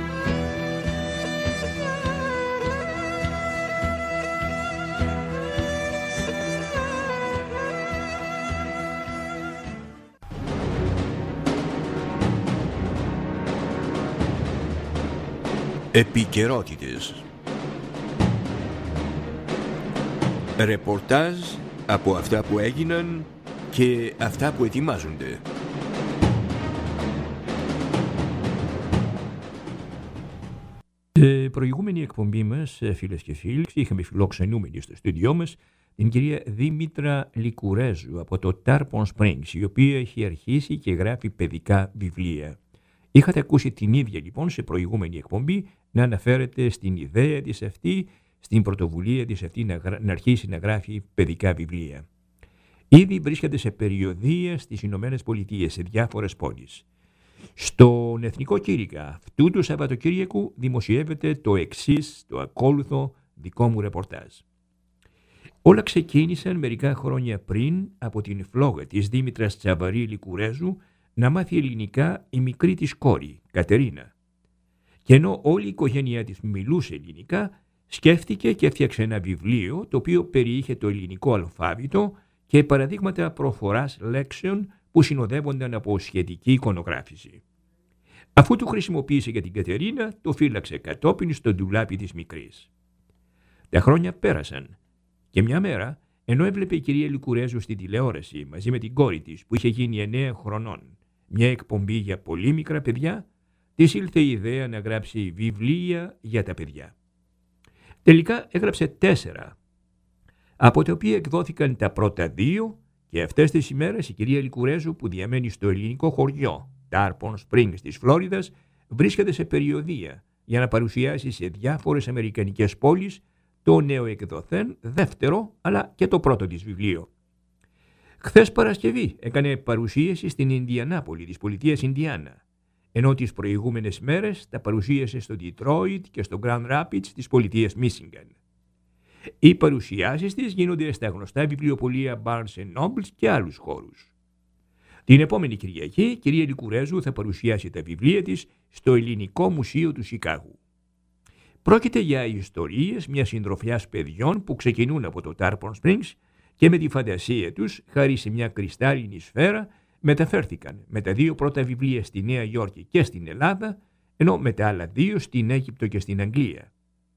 Επικαιρότητες. Ρεπορτάζ από αυτά που έγιναν και αυτά που ετοιμάζονται. Προηγούμενη εκπομπή μας, φίλες και φίλοι, είχαμε φιλοξενούμενη στο στούντιό μας την κυρία Δήμητρα Λικουρέζου από το Tarpon Springs, η οποία έχει αρχίσει και γράφει παιδικά βιβλία. Είχατε ακούσει την ίδια λοιπόν σε προηγούμενη εκπομπή να αναφέρεται στην ιδέα της αυτή, στην πρωτοβουλία της αυτή να αρχίσει να γράφει παιδικά βιβλία. Ήδη βρίσκεται σε περιοδεία στις Ηνωμένες Πολιτείες, σε διάφορες πόλεις. Στον Εθνικό Κήρυκα αυτού του Σαββατοκύριακου δημοσιεύεται το εξής, το ακόλουθο δικό μου ρεπορτάζ. Όλα ξεκίνησαν μερικά χρόνια πριν από την φλόγα της Δήμητρας Τσαβαρή Λικουρέζου να μάθει ελληνικά η μικρή της κόρη, Κατερίνα. Και ενώ όλη η οικογένειά της μιλούσε ελληνικά, σκέφτηκε και έφτιαξε ένα βιβλίο το οποίο περιείχε το ελληνικό αλφάβητο και παραδείγματα προφοράς λέξεων που συνοδεύονταν από σχετική εικονογράφηση. Αφού το χρησιμοποίησε για την Κατερίνα, το φύλαξε κατόπιν στο ντουλάπι της μικρής. Τα χρόνια πέρασαν και μια μέρα, ενώ έβλεπε η κυρία Λικουρέζου στην τηλεόραση μαζί με την κόρη της που είχε γίνει 9 χρονών, μια εκπομπή για πολύ μικρά παιδιά, της ήλθε η ιδέα να γράψει βιβλία για τα παιδιά. Τελικά έγραψε 4, από τα οποία εκδόθηκαν τα πρώτα 2 και αυτές τις ημέρες η κυρία Λικουρέζου που διαμένει στο ελληνικό χωριό Tarpon Springs της Φλόριδας βρίσκεται σε περιοδεία για να παρουσιάσει σε διάφορες αμερικανικές πόλεις το νεοεκδοθέν δεύτερο αλλά και το πρώτο της βιβλίο. Χθες Παρασκευή έκανε παρουσίαση στην Ινδιανάπολη της πολιτείας Ινδιάνα, ενώ τις προηγούμενες μέρες τα παρουσίασε στο Detroit και στο Grand Rapids της πολιτείας Michigan. Οι παρουσιάσεις της γίνονται στα γνωστά βιβλιοπωλεία Barnes & Noble και άλλους χώρους. Την επόμενη Κυριακή, η κυρία Λικουρέζου θα παρουσιάσει τα βιβλία της στο Ελληνικό Μουσείο του Σικάγου. Πρόκειται για ιστορίες μιας συντροφιάς παιδιών που ξεκινούν από το Tarpon Springs και με τη φαντασία τους, χάρη σε μια κρυστάλλινη σφαίρα, μεταφέρθηκαν με τα 2 πρώτα βιβλία στη Νέα Υόρκη και στην Ελλάδα, ενώ με τα άλλα 2 στην Αίγυπτο και στην Αγγλία.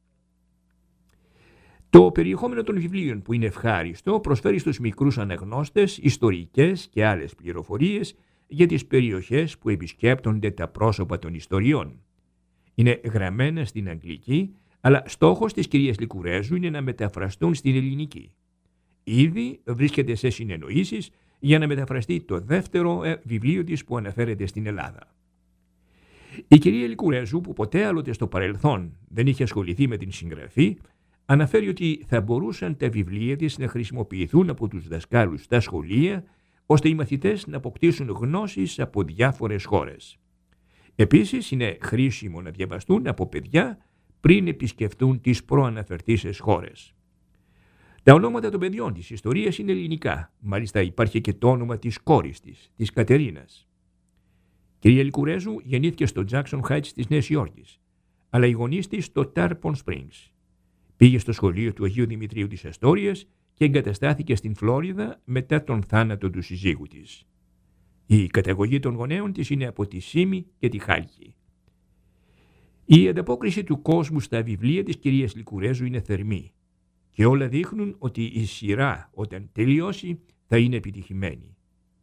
Το περιεχόμενο των βιβλίων, που είναι ευχάριστο, προσφέρει στους μικρούς αναγνώστες ιστορικές και άλλες πληροφορίες για τις περιοχές που επισκέπτονται τα πρόσωπα των ιστοριών. Είναι γραμμένα στην αγγλική, αλλά στόχος της κυρίας Λικουρέζου είναι να μεταφραστούν στην ελληνική. Ήδη βρίσκεται σε συνεννοήσεις για να μεταφραστεί το δεύτερο βιβλίο της που αναφέρεται στην Ελλάδα. Η κυρία Λικουρέζου, που ποτέ άλλοτε στο παρελθόν δεν είχε ασχοληθεί με την συγγραφή, αναφέρει ότι θα μπορούσαν τα βιβλία της να χρησιμοποιηθούν από τους δασκάλους στα σχολεία, ώστε οι μαθητές να αποκτήσουν γνώσεις από διάφορες χώρες. Επίσης, είναι χρήσιμο να διαβαστούν από παιδιά πριν επισκεφτούν τις προαναφερθήσεις χώρες. Τα ονόματα των παιδιών της ιστορίας είναι ελληνικά, μάλιστα υπάρχει και το όνομα της κόρης της Κατερίνας. Κυρία Λικουρέζου γεννήθηκε στο Jackson Heights της Νέας Υόρκης, αλλά οι γονείς της στο Tarpon Springs. Πήγε στο σχολείο του Αγίου Δημητρίου της Αστόριας και εγκαταστάθηκε στην Φλόριδα μετά τον θάνατο του συζύγου της. Η καταγωγή των γονέων της είναι από τη Σύμη και τη Χάλκη. Η ανταπόκριση του κόσμου στα βιβλία της κυρίας Λικουρέζου είναι θερμή και όλα δείχνουν ότι η σειρά όταν τελειώσει θα είναι επιτυχημένη.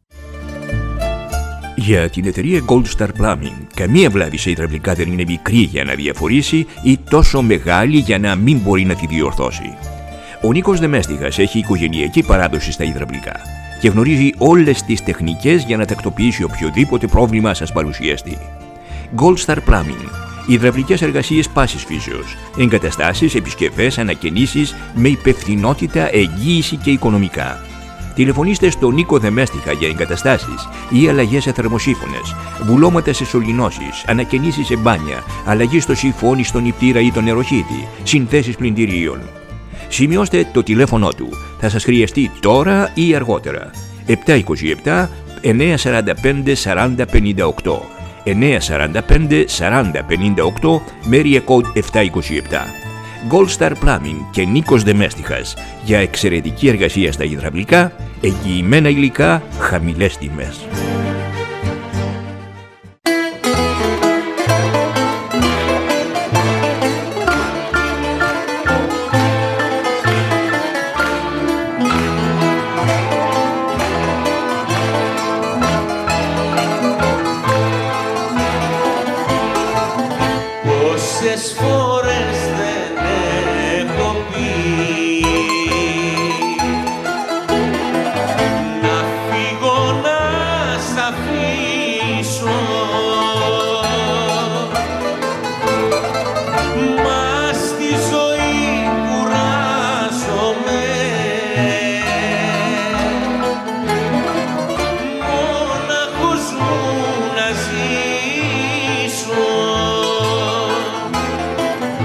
Για την εταιρεία Gold Star Plumbing, καμία βλάβη σε υδραυλικά δεν είναι μικρή για να διαφορήσει ή τόσο μεγάλη για να μην μπορεί να τη διορθώσει. Ο Νίκος Δεμέστιχας έχει οικογενειακή παράδοση στα υδραυλικά και γνωρίζει όλες τις τεχνικές για να τακτοποιήσει οποιοδήποτε πρόβλημα σας παρουσιαστεί. Gold Star Plumbing. Υδραυλικές εργασίες πάσης φύσεως, εγκαταστάσεις, επισκευές, ανακαινήσεις με υπευθυνότητα, εγγύηση και οικονομικά. Τηλεφωνήστε στον Νίκο Δεμέστιχα για εγκαταστάσεις ή αλλαγές σε θερμοσύφωνες, βουλώματα σε σωληνώσεις, ανακαινήσεις σε μπάνια, αλλαγή στο σιφόνι, στον νηπτήρα ή τον νεροχύτη, συνθέσεις πλυντηρίων. Σημειώστε το τηλέφωνο του. Θα σας χρειαστεί τώρα ή αργότερα. 727 945 40 58. 945 40 58, Marea Code 727. Gold Star Plumbing και Νίκος Δεμέστιχας για εξαιρετική εργασία στα υδραυλικά, εγγυημένα υλικά, χαμηλές τιμές. Πόσες φορές δεν έχω πει να φύγω να σ' αφήσω, μα στη ζωή κουράζομαι μόναχος μου να ζήσω.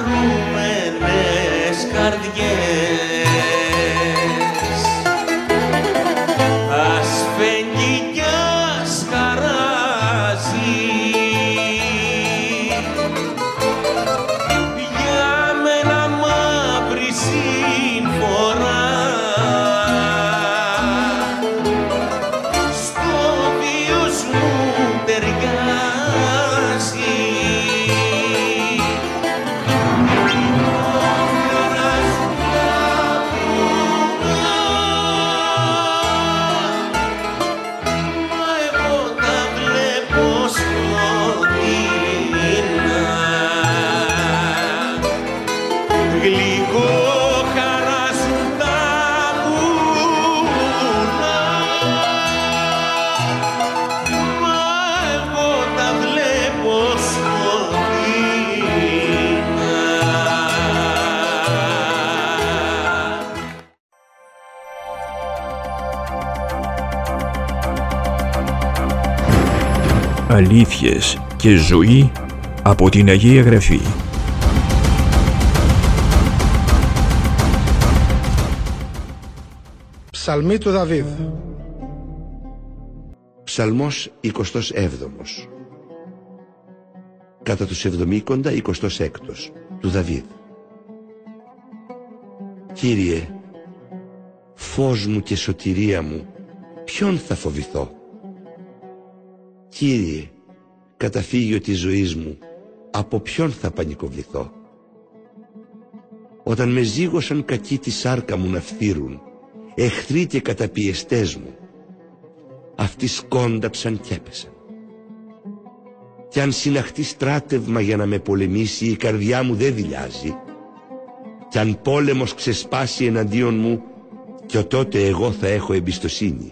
χαρούμενες καρδιές. Ασφεγγί κι ασκαράζει για μένα μαύρη συμφορά. Στο βίος μου ταιριάζει. Αλήθειες και ζωή από την Αγία Γραφή. Ψαλμή του Δαβίδ. Ψαλμός 27ος. Κατά τους 70 26ος του Δαβίδ. Κύριε, φως μου και σωτηρία μου, ποιον θα φοβηθώ? Κύριε, καταφύγιο της ζωής μου, από ποιον θα πανικοβληθώ? Όταν με ζήγωσαν κακοί τη σάρκα μου να φθείρουν, εχθροί και καταπιεστές μου, αυτοί σκόνταψαν κι έπεσαν. Κι αν συναχτεί στράτευμα για να με πολεμήσει, η καρδιά μου δεν δειλιάζει. Κι αν πόλεμος ξεσπάσει εναντίον μου, κι τότε εγώ θα έχω εμπιστοσύνη.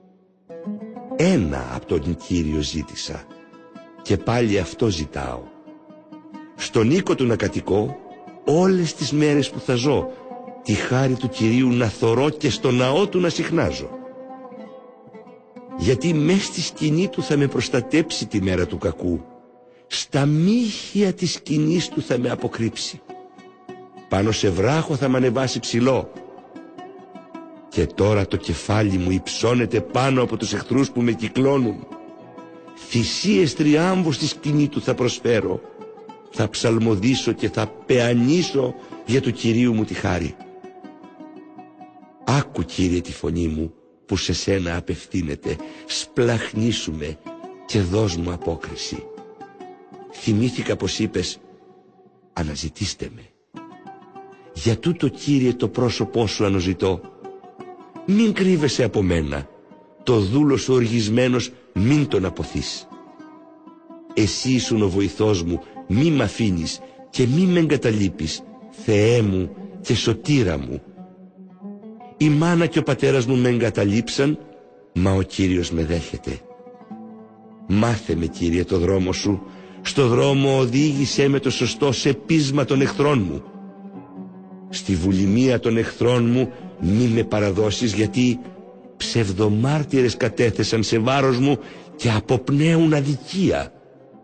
Ένα από τον Κύριο ζήτησα, και πάλι αυτό ζητάω, στον οίκο του να κατοικώ όλες τις μέρες που θα ζω, τη χάρη του Κυρίου να θωρώ και στο ναό του να συχνάζω. Γιατί μες στη σκηνή του θα με προστατέψει τη μέρα του κακού, στα μύχια της σκηνής του θα με αποκρύψει. Πάνω σε βράχο θα μ' ανεβάσει ψηλό. Και τώρα το κεφάλι μου υψώνεται πάνω από τους εχθρούς που με κυκλώνουν. Θυσίες τριάμβου στη σκηνή του θα προσφέρω. Θα ψαλμοδήσω και θα πεανίσω για του Κυρίου μου τη χάρη. Άκου, Κύριε, τη φωνή μου που σε σένα απευθύνεται. Σπλαχνίσου με και δώσ' μου απόκριση. Θυμήθηκα πως είπες, αναζητήστε με. Για τούτο, Κύριε, το πρόσωπό σου αναζητώ. Μην κρύβεσαι από μένα, το δούλο σου οργισμένος μην τον αποθείς. Εσύ ήσουν ο βοηθός μου, μη μ' αφήνεις και μη με εγκαταλείπεις, Θεέ μου και σωτήρα μου. Η μάνα και ο πατέρας μου με εγκαταλείψαν, μα ο Κύριος με δέχεται. Μάθε με, Κύριε, το δρόμο σου, στο δρόμο οδήγησέ με το σωστό σε πείσμα των εχθρών μου. Στη βουλημία των εχθρών μου μη με παραδώσεις, γιατί ψευδομάρτυρες κατέθεσαν σε βάρος μου και αποπνέουν αδικία.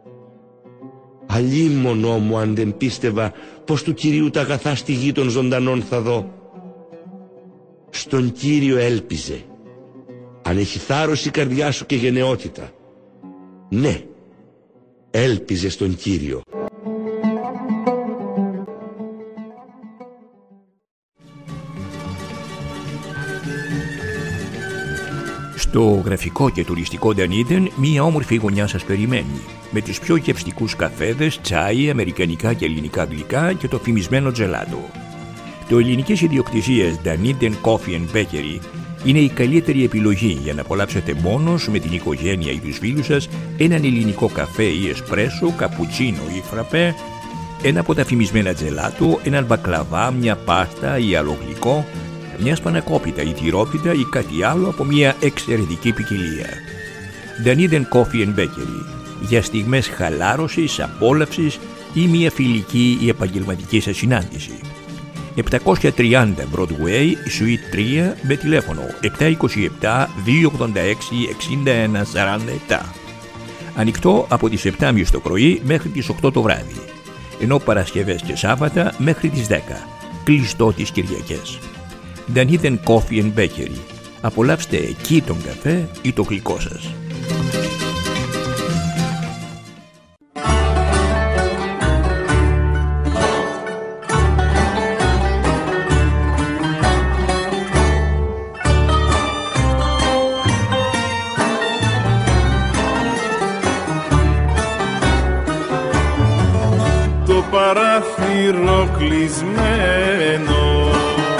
Αλίμονό μου αν δεν πίστευα πως του Κυρίου τα αγαθά στη γη των ζωντανών θα δω. Στον Κύριο έλπιζε. Αν έχει θάρρος η καρδιά σου και γενναιότητα, ναι, έλπιζε στον Κύριο. Στο γραφικό και τουριστικό Ντανίδεν, μία όμορφη γωνιά σας περιμένει, με τους πιο γευστικούς καφέδες, τσάι, αμερικανικά και ελληνικά γλυκά και το φημισμένο τζελάτο. Το ελληνικές ιδιοκτησίες Dunedin Coffee and Bakery είναι η καλύτερη επιλογή για να απολαύσετε μόνος με την οικογένεια ή τους φίλους σας έναν ελληνικό καφέ ή εσπρέσο, καπουτσίνο ή φραπέ, ένα από τα φημισμένα τζελάτο, έναν μπακλαβά, μια πάστα ή άλλο γλυκό, μια σπανακόπιτα ή τυρόπιτα ή κάτι άλλο από μια εξαιρετική ποικιλία. Dunedin Coffee and Bakery, για στιγμές χαλάρωσης, απόλαυσης ή μια φιλική ή επαγγελματική σας συνάντηση. 730 Broadway, Suite 3, με τηλέφωνο 727-286-6147. Ανοιχτό από τις 7.30 το πρωί μέχρι τις 8 το βράδυ. ενώ Παρασκευές και Σάββατα μέχρι τις 10, κλειστό τις Κυριακές. Dunedin Coffee and Bakery. Απολαύστε εκεί τον καφέ ή το γλυκό σας. Το παράθυρο κλεισμένο,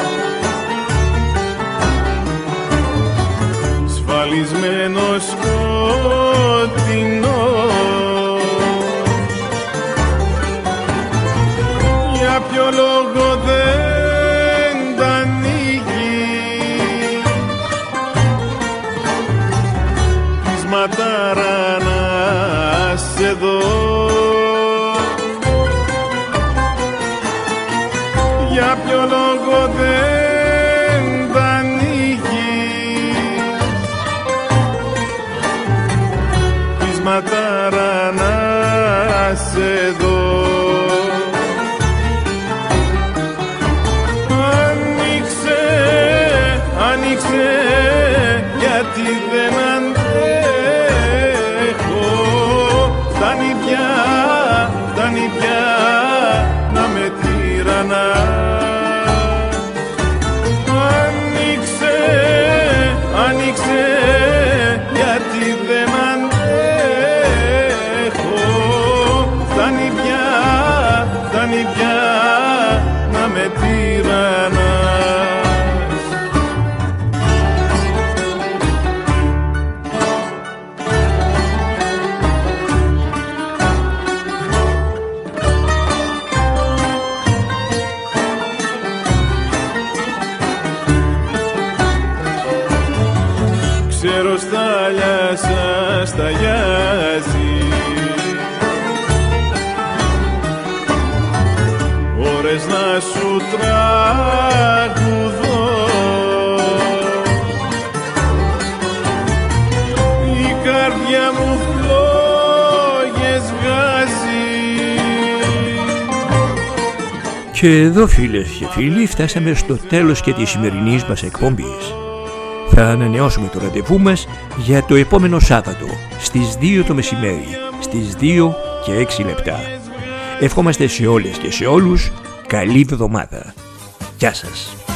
σφαλισμένο σκοτεινό, για ποιο λόγο δεν τ' ανοίγει, της ματάρα να σε δω, για ποιο λόγο δεν τ' ανοίγεις, της ματάρα να σε δω. Άνοιξε, άνοιξε, γιατί δεν αντέχω, φτάνει πια, φτάνει πια να με τυραννάς. Άνοιξε, γιατί δεν αντέχω, φτάνει πια, φτάνει πια να με τυραννάς. Ξέρω στάλια σας ταγιάζει, ώρες να σου τραγουδώ, η καρδιά μου φλόγες βγάζει. Και εδώ, φίλες και φίλοι, φτάσαμε στο τέλος και της σημερινής μας εκπομπής. Θα ανανεώσουμε το ραντεβού μας για το επόμενο Σάββατο στις 2 το μεσημέρι, στις 2 και 6 λεπτά. Ευχόμαστε σε όλες και σε όλους καλή εβδομάδα. Γεια σας.